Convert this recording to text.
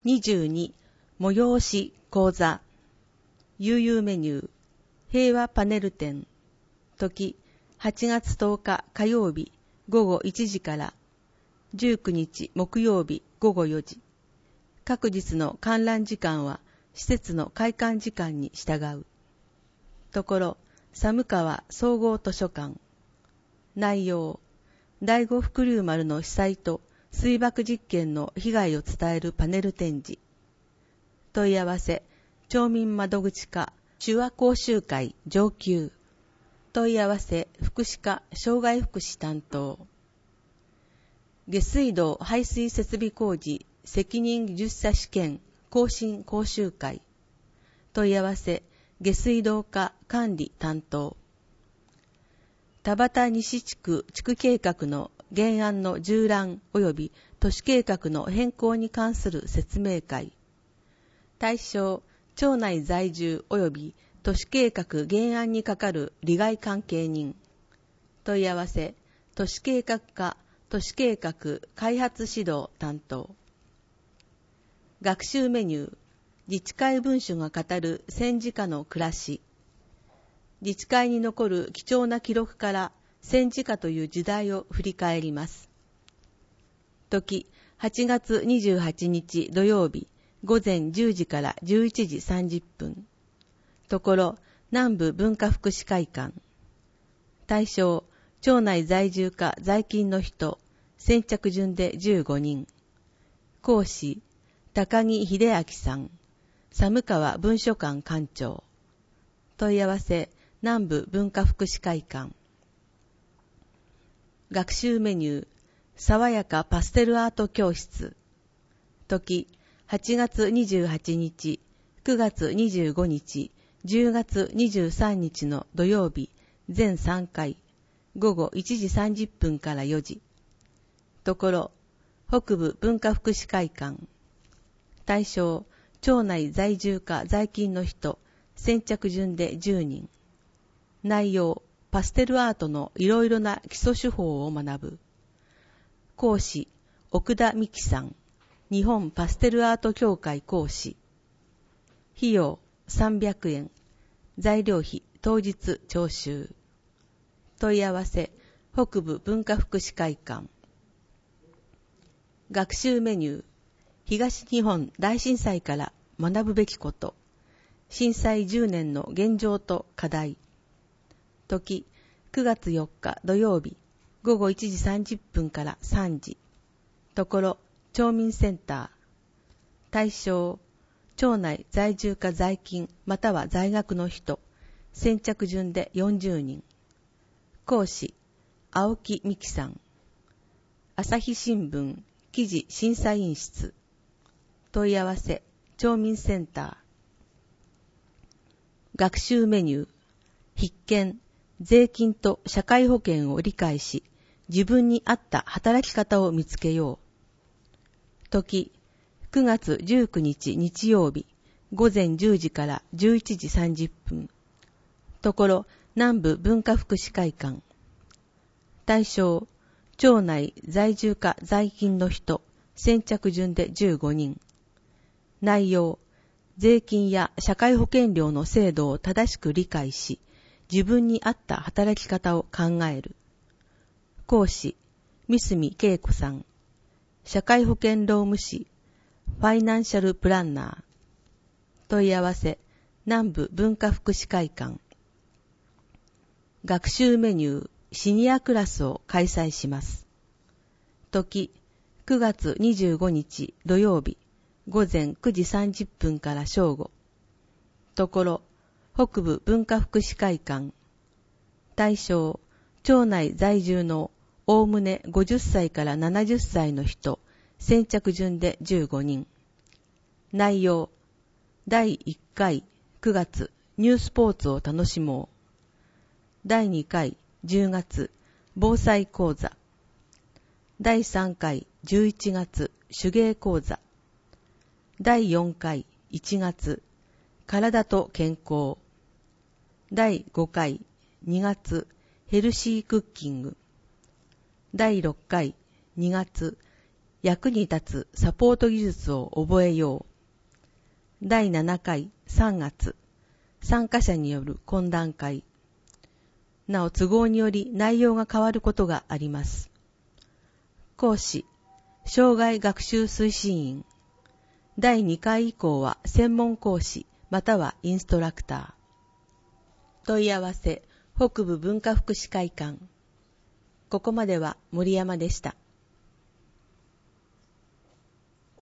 22、催し講座。悠々メニュー、平和パネル展。時、8月10日火曜日午後1時から、19日木曜日午後4時。各日の観覧時間は施設の開館時間に従う。ところ、寒川総合図書館。内容、第五福竜丸の被災と水爆実験の被害を伝えるパネル展示。問い合わせ、町民窓口課手話講習会上級。問い合わせ、福祉課障害福祉担当。下水道排水設備工事責任技術者試験更新講習会。問い合わせ、下水道課管理担当。田端西地区地区計画の原案の縦覧及び都市計画の変更に関する説明会。対象、町内在住及び都市計画原案に係る利害関係人。問い合わせ、都市計画課都市計画開発指導担当。学習メニュー、自治会文書が語る戦時下の暮らし。自治会に残る貴重な記録から戦時下という時代を振り返ります。時、8月28日土曜日午前10時から11時30分。ところ、南部文化福祉会館。対象、町内在住か在勤の人、先着順で15人。講師、高木秀明さん、寒川文書館館長。問い合わせ、南部文化福祉会館。学習メニュー、爽やかパステルアート教室。時、8月28日、9月25日、10月23日の土曜日、全3回、午後1時30分から4時。ところ、北部文化福祉会館。対象、町内在住か在勤の人、先着順で10人。内容、パステルアートのいろいろな基礎手法を学ぶ。講師、奥田美希さん、日本パステルアート協会講師。費用、300円。材料費、当日徴収。問い合わせ、北部文化福祉会館。学習メニュー、東日本大震災から学ぶべきこと。震災10年の現状と課題。時、9月4日土曜日、午後1時30分から3時。ところ、町民センター。対象、町内在住か在勤または在学の人、先着順で40人。講師、青木美希さん。朝日新聞記事審査員室。問い合わせ、町民センター。学習メニュー、必見、税金と社会保険を理解し、自分に合った働き方を見つけよう。時、9月19日日曜日、午前10時から11時30分。ところ、南部文化福祉会館。対象、町内在住か在勤の人、先着順で15人。内容、税金や社会保険料の制度を正しく理解し、自分に合った働き方を考える。講師、三角恵子さん。社会保険労務士、ファイナンシャルプランナー。問い合わせ、南部文化福祉会館。学習メニュー、シニアクラスを開催します。時、9月25日土曜日、午前9時30分から正午。ところ、北部文化福祉会館。対象、町内在住のおおむね50歳から70歳の人、先着順で15人。内容、第1回9月ニュースポーツを楽しもう。第2回10月防災講座。第3回11月手芸講座。第4回1月体と健康。第5回2月ヘルシークッキング。第6回2月役に立つサポート技術を覚えよう。第7回3月、参加者による懇談会。なお都合により内容が変わることがあります。講師、障害学習推進員。第2回以降は専門講師またはインストラクター。問い合わせ、北部文化福祉会館。ここまでは森山でした。